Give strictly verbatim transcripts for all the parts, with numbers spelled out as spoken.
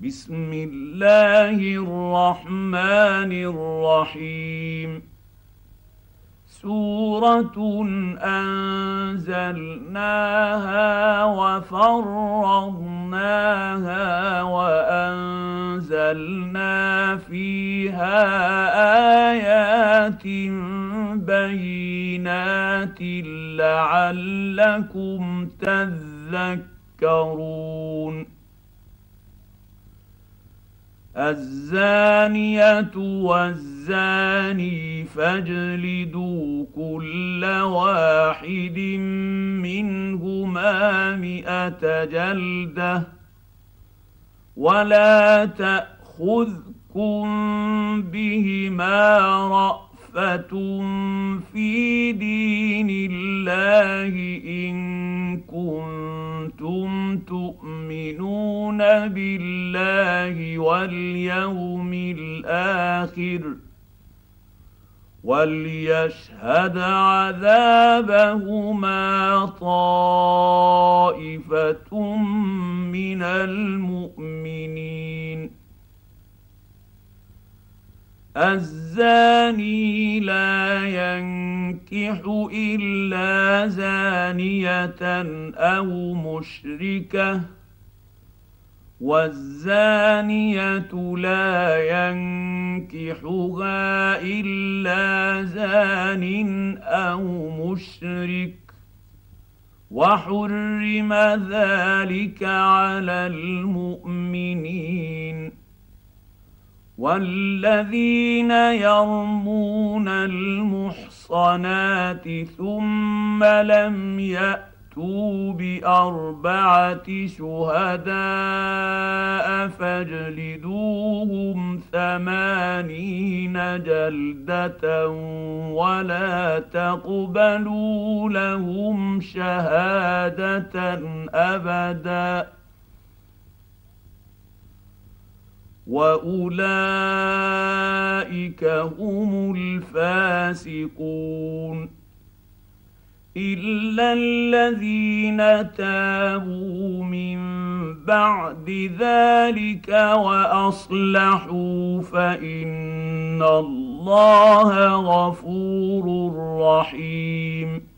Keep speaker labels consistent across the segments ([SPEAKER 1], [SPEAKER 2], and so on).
[SPEAKER 1] بسم الله الرحمن الرحيم سورة أنزلناها وفرضناها وأنزلنا فيها آيات بينات لعلكم تذكرون الزانية والزاني فاجلدوا كل واحد منهما مئة جلدة ولا تأخذكم بهما رأفة في دين الله إن كنتم تؤمنون بالله واليوم الآخر وليشهد عذابهما طائفة من المؤمنين الزاني لا ينكح إلا زانية أو مشركة والزانية لا ينكحها إلا زان أو مشرك وحرم ذلك على المؤمنين والذين يرمون المحصنات ثم لم يأتوا بأربعة شهداء فاجلدوهم ثمانين جلدة ولا تقبلوا لهم شهادة أبداً وأولئك هم الفاسقون إلا الذين تابوا من بعد ذلك وأصلحوا فإن الله غفور رحيم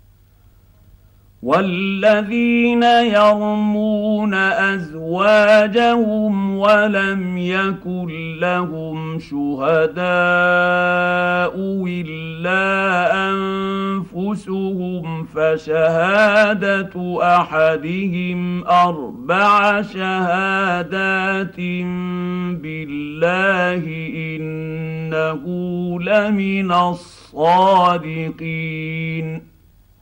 [SPEAKER 1] والذين يرمون أزواجهم ولم يكن لهم شهداء إلا أنفسهم فشهادة أحدهم أربع شهادات بالله إنه لمن الصادقين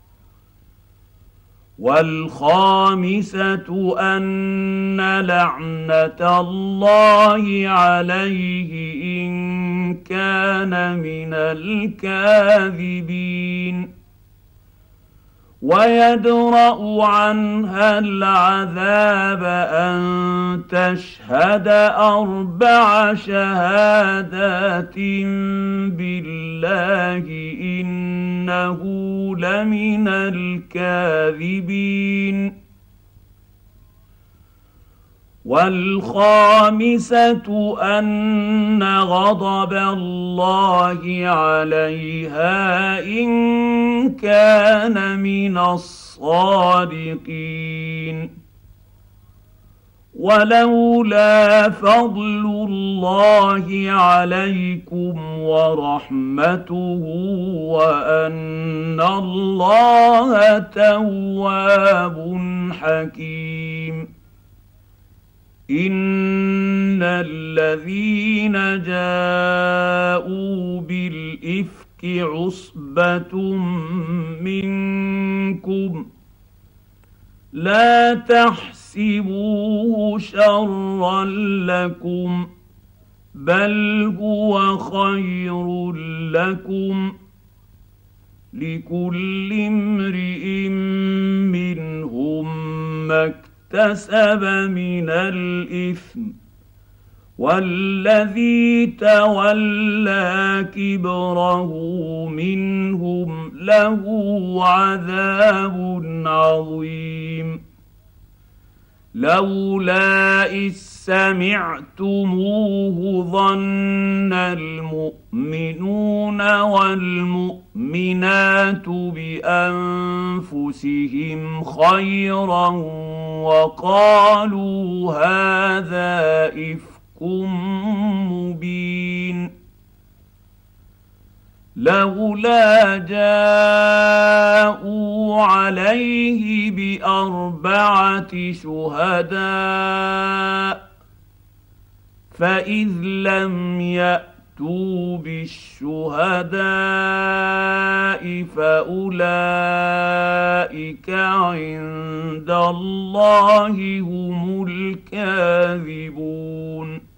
[SPEAKER 1] والخامسة أن لعنة الله عليه إن كان من الكاذبين ويدرأ عنها العذاب أن تشهد أربع شهادات بالله إنه لمن الكاذبين والخامسة أن غضب الله عليها إن كان من الصادقين ولولا فضل الله عليكم ورحمته وأن الله تواب حكيم إن الذين جاءوا بالإفك عصبة منكم لا تحسبوه شرا لكم بل هو خير لكم لكل امرئ منهم ما اكتسب من الإثم والذي تولى كبره منهم له عذاب عظيم لولا إذ سمعتموه ظن المؤمنون والمؤمنات بأنفسهم خيرا وقالوا هذا إفك مبين لولا جاءوا عليه بأربعة شهداء فإذ لم يأتوا بالشهداء فأولئك عند الله هم الكاذبون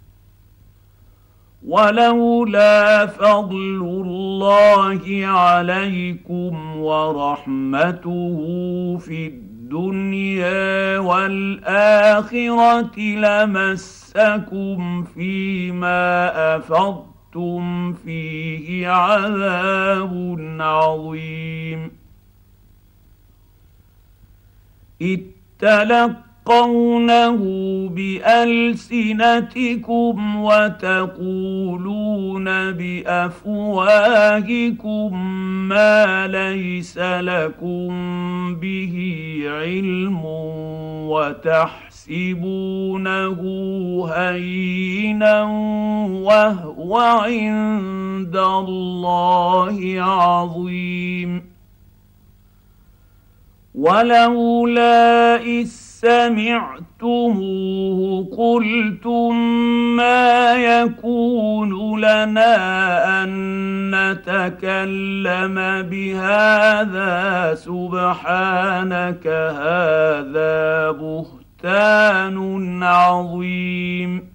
[SPEAKER 1] ولولا فضل الله عليكم ورحمته في الدنيا والآخرة لمسكم فيما أفضتم فيه عذاب عظيم تلقونه بألسنتكم وتقولون بأفواهكم ما ليس لكم به علم وتحسبونه هينا وهو عند الله عظيم ولولا إذ سمعتموه قلتم ما يكون لنا أن نتكلم بهذا سبحانك هذا بهتان عظيم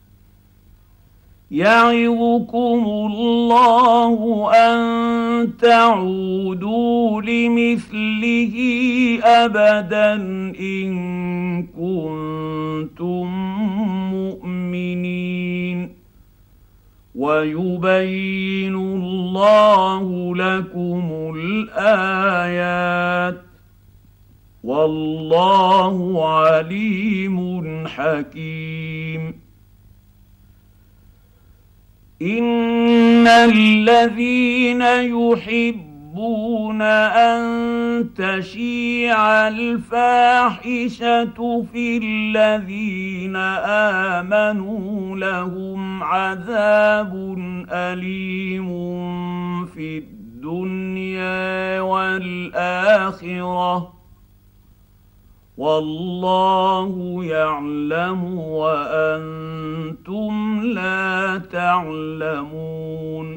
[SPEAKER 1] يعظكم الله أن تعودوا لمثله أبدا إن كنتم مؤمنين ويبين الله لكم الآيات والله عليم حكيم إن الذين يحبون أن تشيع الفاحشة في الذين آمنوا لهم عذاب أليم في الدنيا والآخرة والله يعلم وأنتم لا تعلمون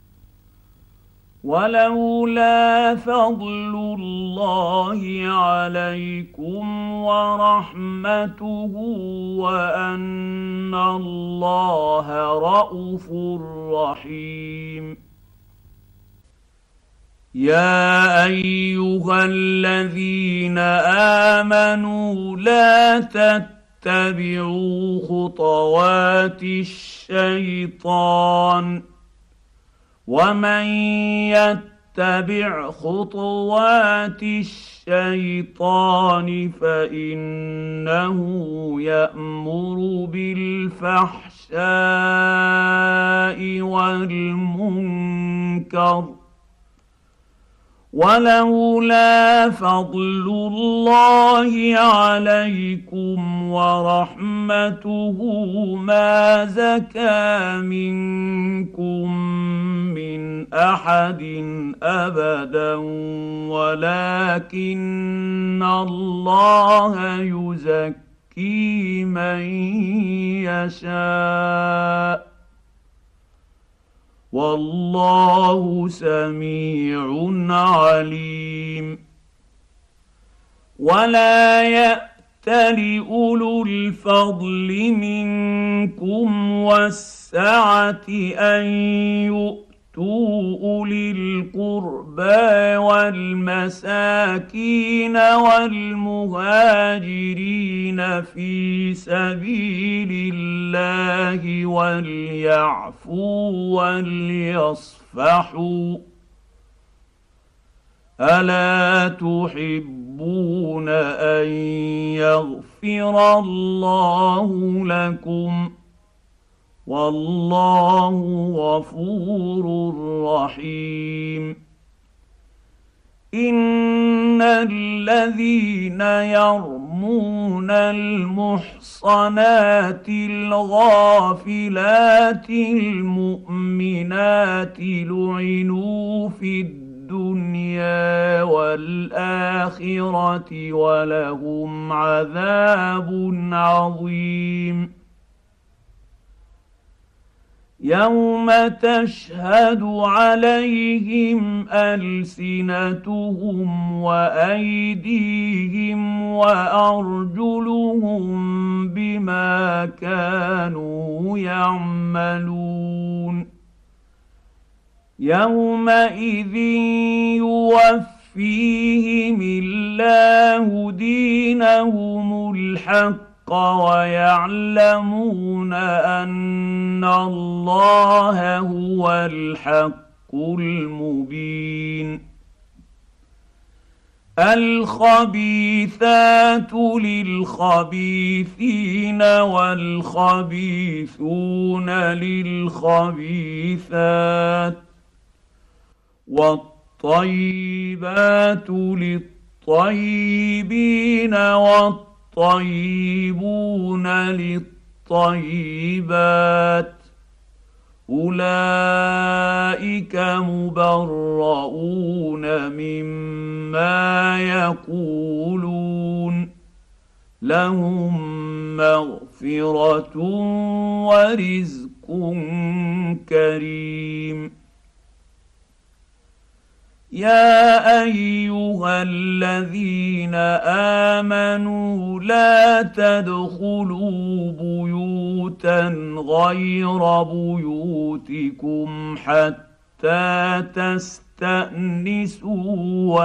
[SPEAKER 1] ولولا فضل الله عليكم ورحمته وأن الله رءوف رحيم يا أيها الذين آمنوا لا تتبعوا خطوات الشيطان ومن يتبع خطوات الشيطان فإنه يأمر بالفحشاء والمنكر ولولا فضل الله عليكم ورحمته ما زكى منكم من أحد أبدا ولكن الله يزكي من يشاء والله سميع عليم ولا يأتل أولو الفضل منكم والسعة أن يؤتوا أولي القربى والمساكين والمهاجرين في سبيل الله وليعفوا وليصفحوا الا تحبون ان يغفر الله لكم والله غفور رحيم. ان الذين يرمون المحصنات الغافلات المؤمنات لعنوا في الدنيا والاخره ولهم عذاب عظيم. يوم تشهد عليهم ألسنتهم وأيديهم وأرجلهم بما كانوا يعملون. يومئذ يوفيهم الله دينهم الحق ويعلمون ان الله هو الحق المبين. الخبيثات للخبيثين والخبيثون للخبيثات والطيبات للطيبين والطيبين الطيبون للطيبات اولئك مبرؤون مما يقولون لهم مغفرة ورزق كريم. يا ايها الذين امنوا لا تدخلوا بيوتا غير بيوتكم حتى تستأنسوا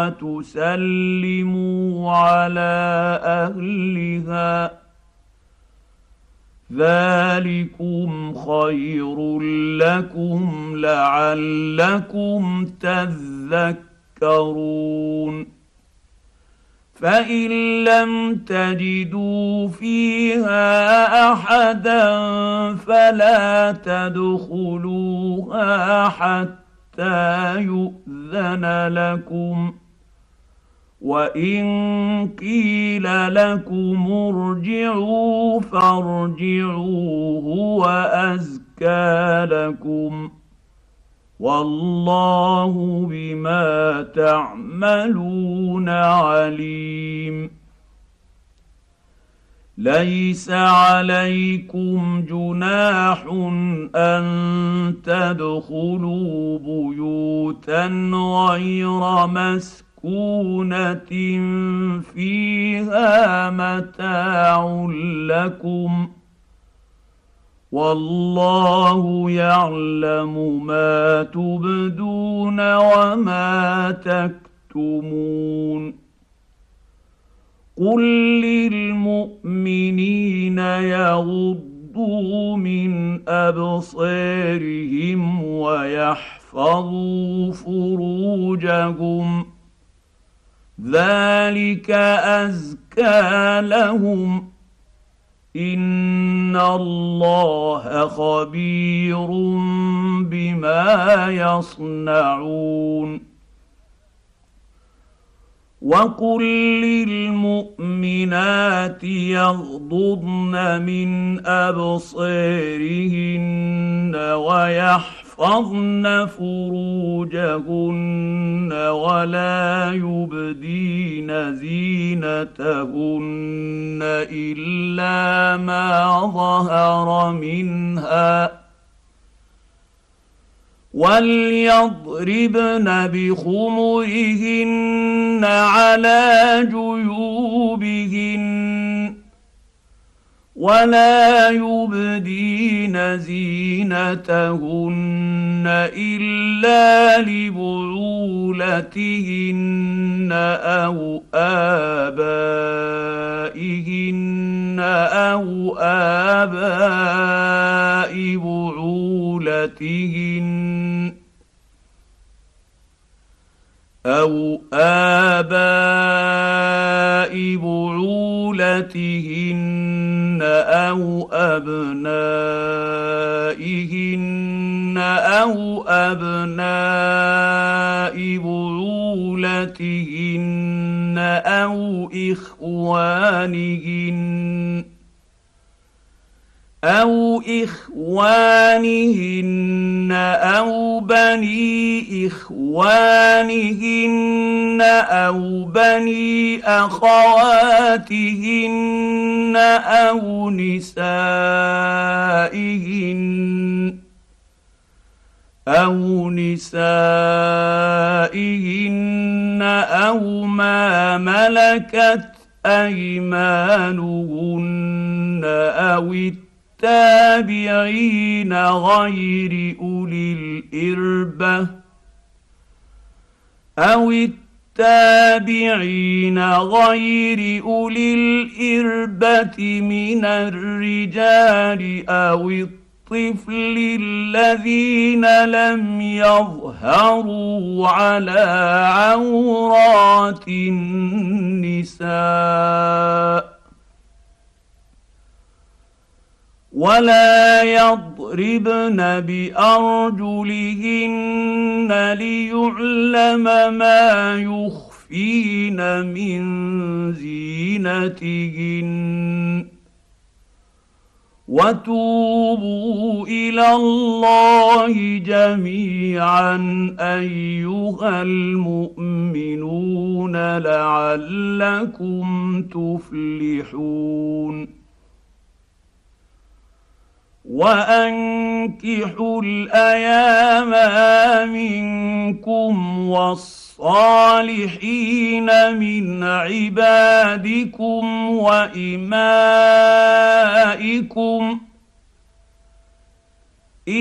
[SPEAKER 1] وتسلموا على اهلها ذلكم خير لكم لعلكم تذكرون. فإن لم تجدوا فيها أحدا فلا تدخلوها حتى يؤذن لكم وإن قيل لكم ارجعوا فارجعوا هو أزكى لكم والله بما تعملون عليم. ليس عليكم جناح أن تدخلوا بيوتا غير مسكونة فيها متاع لكم والله يعلم ما تبدون وما تكتمون. قل للمؤمنين يغضوا من أبصارهم ويحفظوا فروجهم ذلك أزكى لهم إن الله خبير بما يصنعون. وقل للمؤمنات يغضضن من أبصارهن ويحفظن فروجهن ولا يبدين زينتهن إلا ما ظهر منها وليضربن بخمرهن على جيوبهن ولا يبدين زينتهن إلا لبعولتهن أو آبائهن أو آباء بعولتهن أو آباء بعولتهن أو أبنائهن أو أبناء بعولتهن أو إخوانهن أو إخوانهن أو بني إخوانهن أو بني أخواتهن أو نسائهن أو نسائهن أو ما ملكت أيمانهن أو التابعين غير أولي الإربة أو التابعين غير أولي الإربة من الرجال أو الطفل الذين لم يظهروا على عورات النساء ولا يضربن بأرجلهن ليعلم ما يخفين من زينتهن وتوبوا إلى الله جميعا أيها المؤمنون لعلكم تفلحون وأنكحوا الأيام منكم والصالحين من عبادكم وإمائكم إن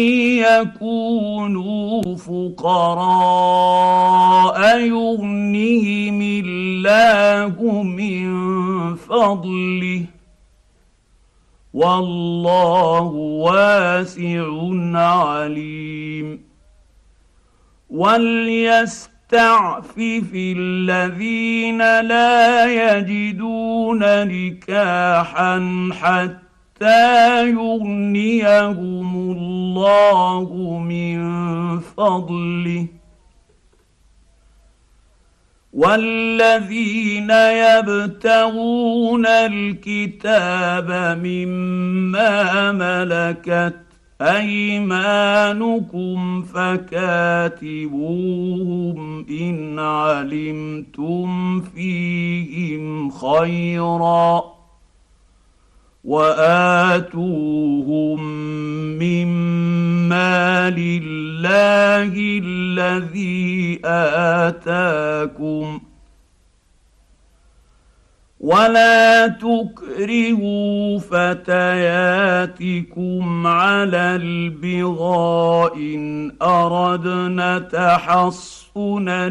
[SPEAKER 1] يكونوا فقراء يغنهم الله من فضله والله واسع عليم وليستعفف الذين لا يجدون نكاحا حتى يغنيهم الله من فضله والذين يبتغون الكتاب مما ملكت أيمانكم فكاتبوهم إن علمتم فيهم خيرا وآتوهم مما لله الذي آتاكم ولا تكرهوا فتياتكم على البغاء إن أردنا تحصنا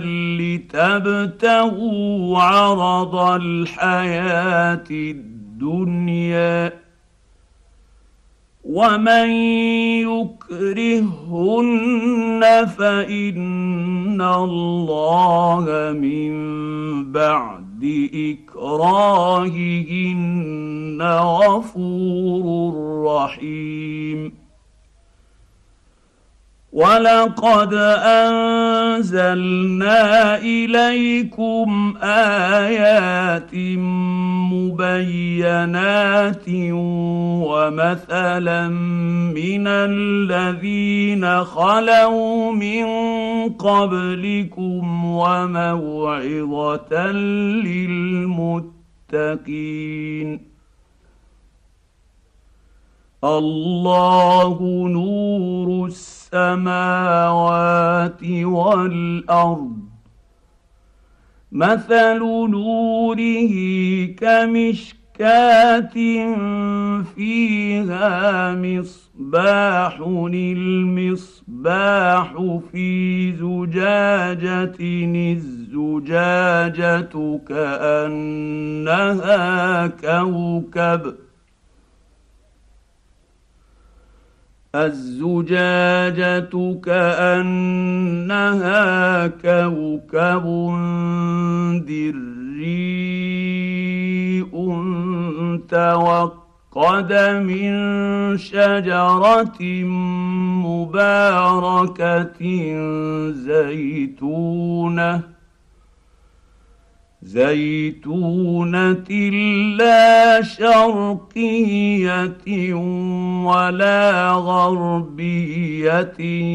[SPEAKER 1] لتبتغوا عرض الحياة الدنيا ومن يكرهن فإن الله من بعد إكراههن غفور رحيم ولقد أنزلنا إليكم آيات مبينات ومثلا من الذين خلوا من قبلكم وموعظة للمتقين الله نور السماوات والأرض مثل نوره كمشكاة فيها مصباح المصباح في زجاجة الزجاجة كأنها كوكب الزجاجة كأنها كوكب دري توقد من شجرة مباركة زيتونة زيتونة لا شرقية ولا غربية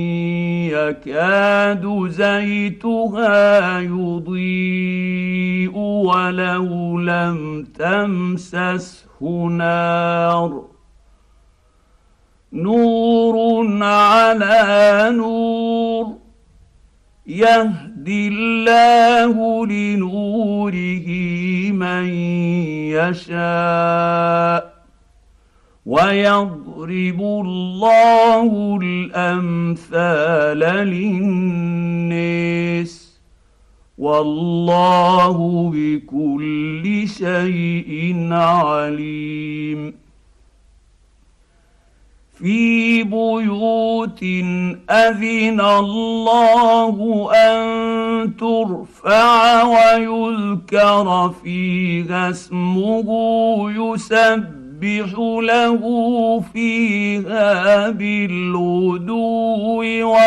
[SPEAKER 1] يكاد زيتها يضيء ولو لم تمسسه نار نور على نور يهدي الله لنوره من يشاء ويضرب الله الأمثال للناس والله بكل شيء عليم في بيوت أذن الله أن ترفع ويذكر فيها اسمه يسبح له فيها بالغدو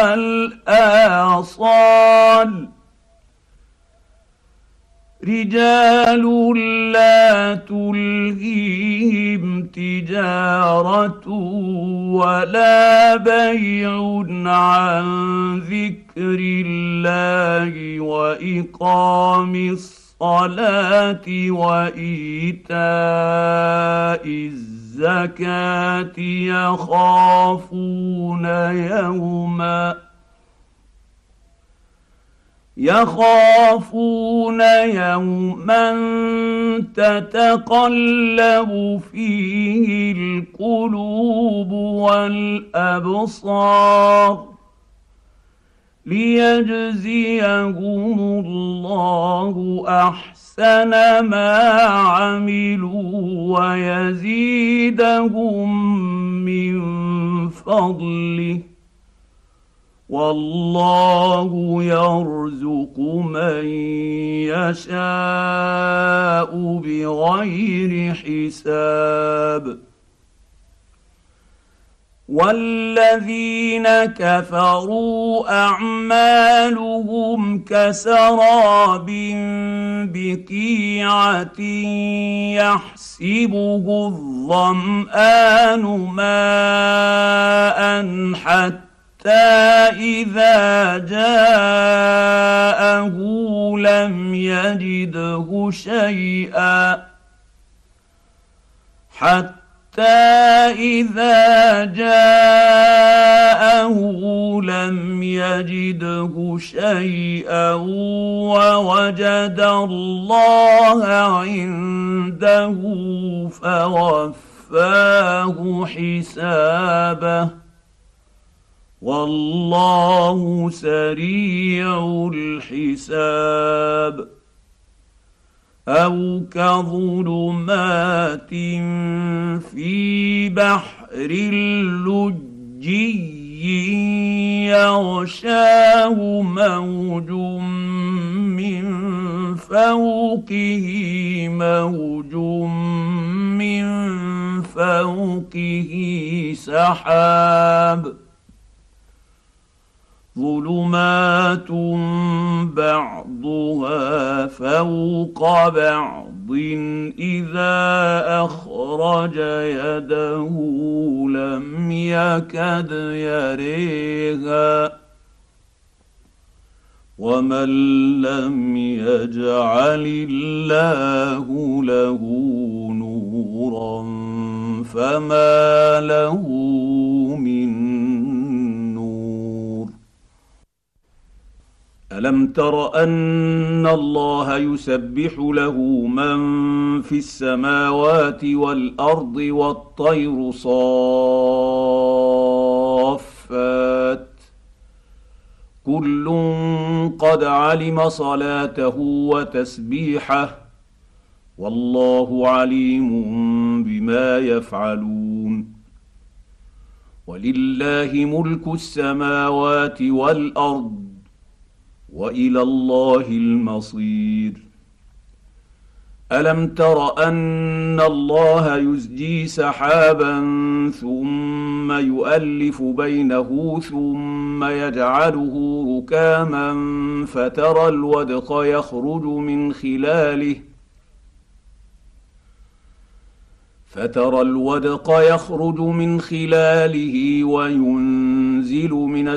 [SPEAKER 1] والآصال رجال لا تلهيهم تجارة ولا بيع عن ذكر الله وإقام الصلاة وإيتاء الزكاة يخافون يوما يخافون يوما تتقلب فيه القلوب والأبصار ليجزيهم الله أحسن ما عملوا ويزيدهم من فضله والله يرزق من يشاء بغير حساب والذين كفروا أعمالهم كسراب بقيعة يحسبه الظمآن ماء حتى إذا جاءه لم يجده شيئا حتى إذا جاءه لم يجده شيئا ووجد الله عنده فوفاه حسابه والله سريع الحساب أو كظلمات في بحر لجي يغشاه موج من فوقه موج من فوقه سحاب ظلمات بعضها فوق بعض إذا أخرج يده لم يكد يريها ومن لم يجعل الله له نورا فما له من ألم تر أن الله يسبح له من في السماوات والأرض والطير صافات كل قد علم صلاته وتسبيحه والله عليم بما يفعلون ولله ملك السماوات والارض والى الله المصير. الم تر ان الله يزجي سحابا ثم يؤلف بينه ثم يجعله ركاما فترى الودق يخرج من خلاله فترى الودق يخرج من خلاله وينزل من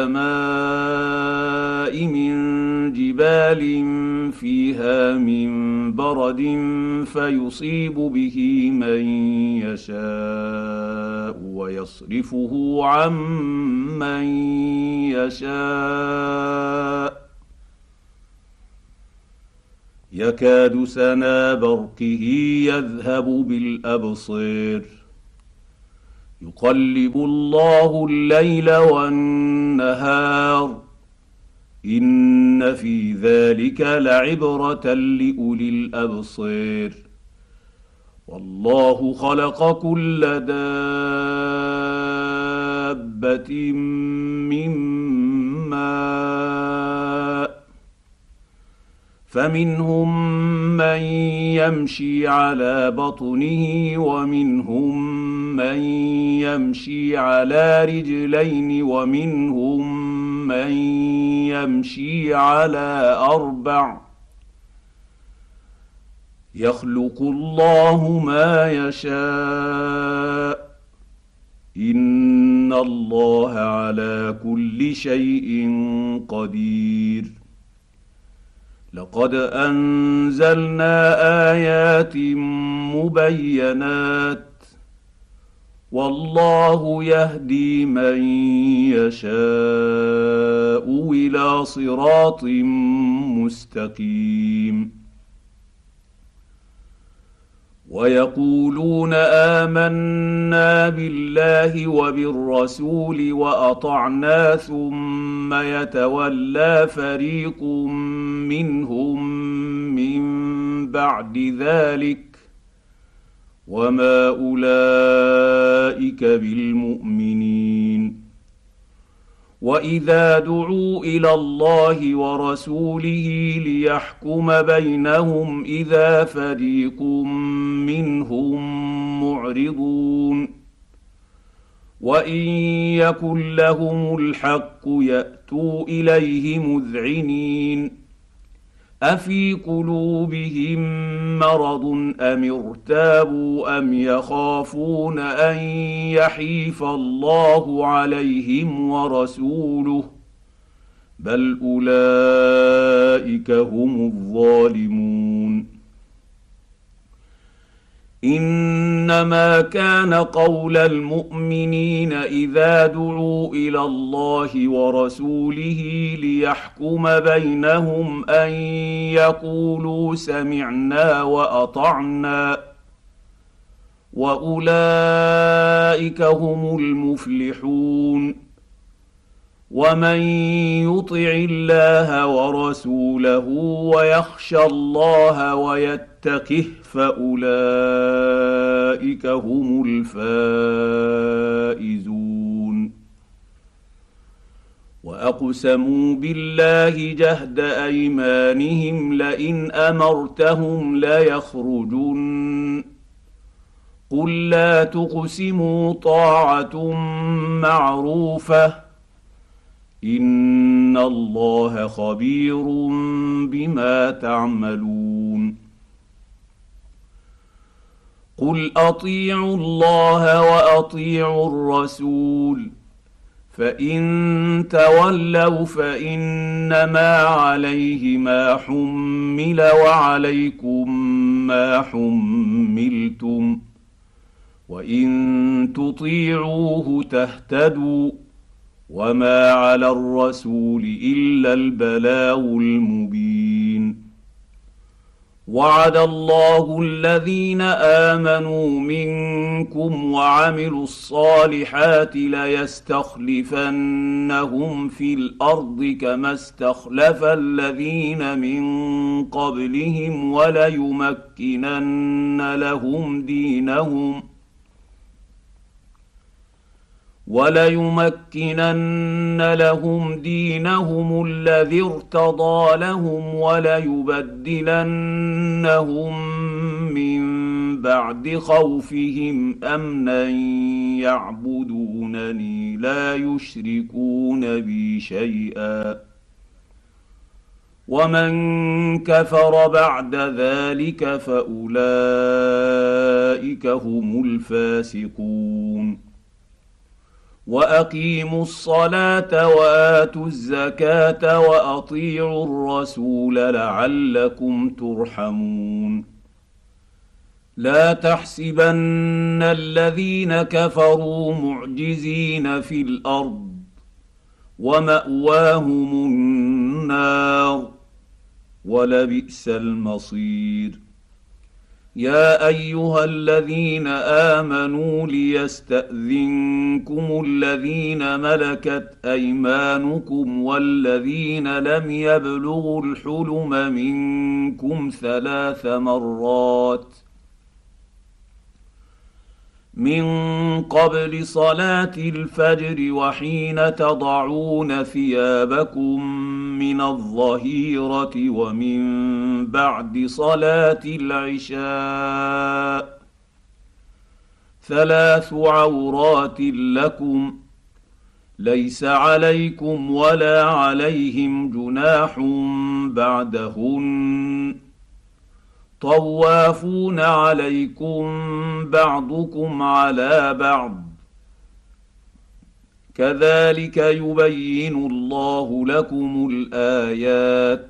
[SPEAKER 1] السماء من جبال فيها من برد فيصيب به من يشاء ويصرفه عن من يشاء يكاد سنا برقه يذهب بالابصير يقلب الله الليل والنهار ان في ذلك لعبره لاولي الابصير. والله خلق كل دابه من ماء فمنهم من يمشي على بطنه ومنهم من يمشي على رجلين ومنهم من يمشي على اربع يخلق الله ما يشاء ان الله على كل شيء قدير. لقد انزلنا ايات مبينات والله يهدي من يشاء الى صراط مستقيم. ويقولون آمنا بالله وبالرسول وأطعنا ثم يتولى فريق منهم من بعد ذلك وما أولئك بالمؤمنين. وإذا دعوا إلى الله ورسوله ليحكم بينهم إذا فريق منهم معرضون وإن يكن لهم الحق يأتوا إليه مذعنين أفي قلوبهم مرض أم ارتابوا أم يخافون أن يحيف الله عليهم ورسوله بل أولئك هم الظالمون. إنما كان قول المؤمنين إذا دعوا إلى الله ورسوله ليحكم بينهم أن يقولوا سمعنا وأطعنا وأولئك هم المفلحون. ومن يطع الله ورسوله ويخشى الله ويتقه فأولئك هم الفائزون. وأقسموا بالله جهد أيمانهم لئن أمرتهم ليخرجن قل لا تقسموا طاعة معروفة إن الله خبير بما تعملون. قل أطيعوا الله وأطيعوا الرسول فإن تولوا فإنما عليه ما حمل وعليكم ما حملتم وإن تطيعوه تهتدوا وما على الرسول إلا البلاغ المبين. وعد الله الذين آمنوا منكم وعملوا الصالحات ليستخلفنهم في الأرض كما استخلف الذين من قبلهم وليمكنن لهم دينهم وليمكنن لهم دينهم الذي ارتضى لهم وليبدلنهم من بعد خوفهم امنا يعبدونني لا يشركون بي شيئا ومن كفر بعد ذلك فاولئك هم الفاسقون واقيموا الصلاه واتوا الزكاه واطيعوا الرسول لعلكم ترحمون لا تحسبن الذين كفروا معجزين في الارض وماواهم النار ولبئس المصير يا ايها الذين امنوا ليستاذنكم الذين ملكت ايمانكم والذين لم يبلغوا الحلم منكم ثلاث مرات من قبل صلاه الفجر وحين تضعون ثيابكم من الظهيره ومن بعد صلاه العشاء ثلاث عورات لكم ليس عليكم ولا عليهم جناح بعدهن طوافون عليكم بعضكم على بعض كذلك يبين الله لكم الايات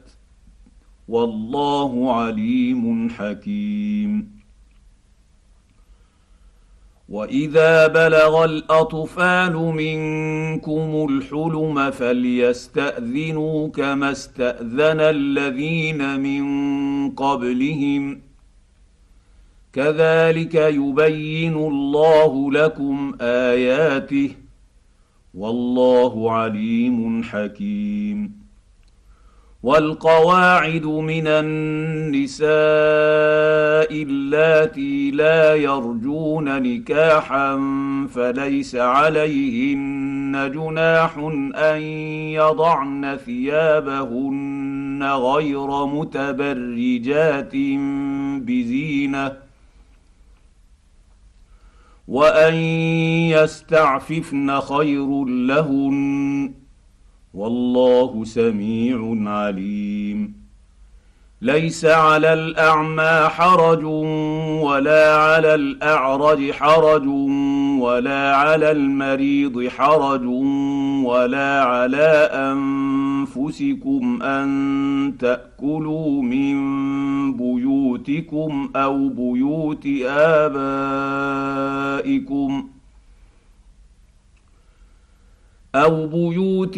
[SPEAKER 1] والله عليم حكيم واذا بلغ الاطفال منكم الحلم فليستاذنوا كما استاذن الذين من قبلهم كذلك يبين الله لكم اياته والله عليم حكيم والقواعد من النساء اللاتي لا يرجون نكاحا فليس عليهن جناح ان يضعن ثيابهن غير متبرجات بزينه وان يستعففن خير لهن والله سميع عليم ليس على الاعمى حرج ولا على الاعرج حرج ولا على المريض حرج ولا على انفسكم ان تاكلوا من بيوتكم او بيوت ابائكم أو بيوت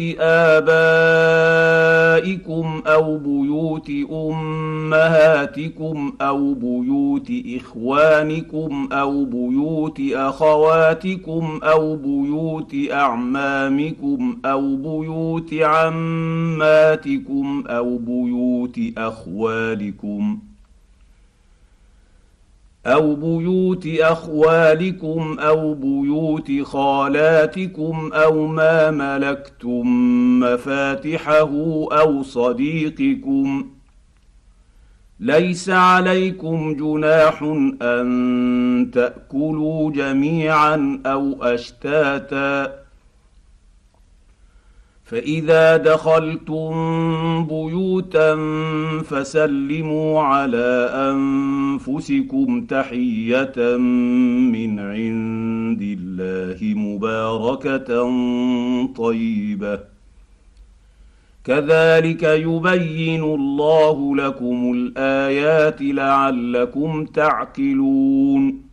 [SPEAKER 1] آبائكم أو بيوت أمهاتكم أو بيوت إخوانكم أو بيوت أخواتكم أو بيوت أعمامكم أو بيوت عماتكم أو بيوت أخوالكم أو بيوت أخوالكم أو بيوت خالاتكم أو ما ملكتم مفاتحه أو صديقكم ليس عليكم جناح أن تأكلوا جميعا أو أشتاتا فإذا دخلتم بيوتا فسلموا على أنفسكم تحية من عند الله مباركة طيبة كذلك يبين الله لكم الآيات لعلكم تعقلون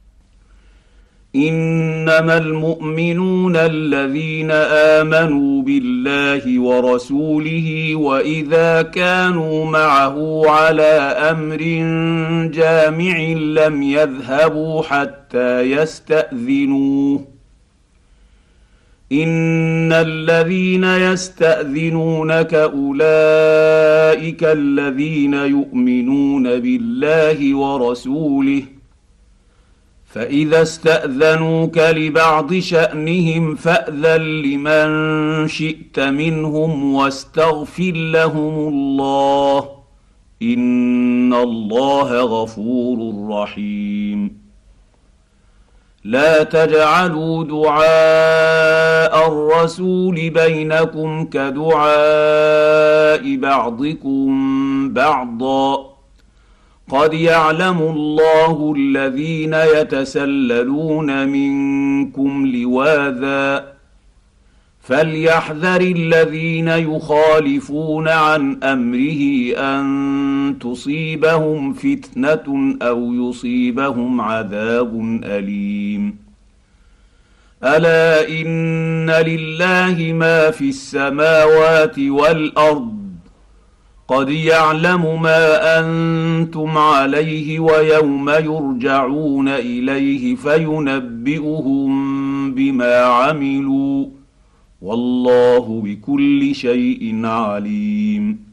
[SPEAKER 1] انما المؤمنون الذين امنوا بالله ورسوله واذا كانوا معه على امر جامع لم يذهبوا حتى يستاذنوه ان الذين يستاذنونك اولئك الذين يؤمنون بالله ورسوله فاذا استاذنوك لبعض شانهم فاذن لمن شئت منهم واستغفر لهم الله ان الله غفور رحيم. لا تجعلوا دعاء الرسول بينكم كدعاء بعضكم بعضا قد يعلم الله الذين يتسللون منكم لواذا فليحذر الذين يخالفون عن امره ان تصيبهم فتنه او يصيبهم عذاب اليم. الا ان لله ما في السماوات والارض قد يعلم ما انتم عليه ويوم يرجعون اليه فينبئهم بما عملوا والله بكل شيء عليم.